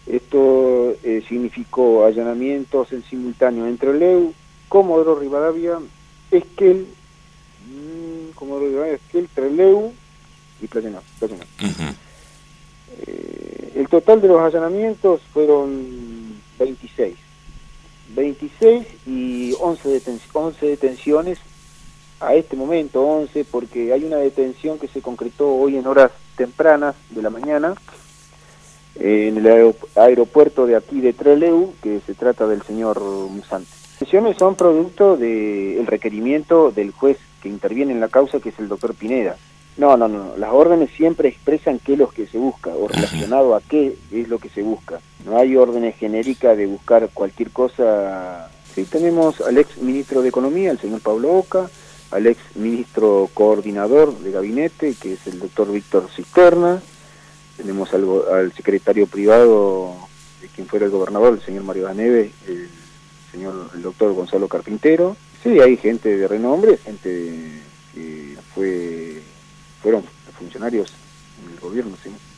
Esto significó allanamientos en simultáneo en Trelew, Comodoro Rivadavia, Esquel, Comodoro Rivadavia, Esquel, Trelew y Playa Norte. Ujú. El total de los allanamientos fueron 26. 26 y 11 detenciones a este momento, 11, porque hay una detención que se concretó hoy en horas tempranas de la mañana en el aeropuerto de aquí de Trelew, que se trata del señor Musante. Las detenciones son producto del requerimiento del juez que interviene en la causa, que es el doctor Pineda. No, las órdenes siempre expresan qué es lo que se busca, o relacionado a qué es lo que se busca. No hay órdenes genéricas de buscar cualquier cosa. Sí, tenemos al ex ministro de Economía, el señor Pablo Oca, al ex ministro coordinador de gabinete, que es el doctor Víctor Cisterna. Tenemos al secretario privado de quien fuera el gobernador, el señor Mario Daneve, el doctor Gonzalo Carpintero. Sí, hay gente de renombre, gente que fueron funcionarios en el gobierno, sí.